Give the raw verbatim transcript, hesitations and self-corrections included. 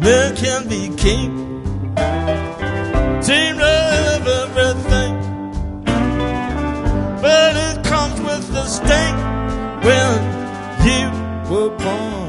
there can be king. Dream of everything, but it comes with the sting when you were born.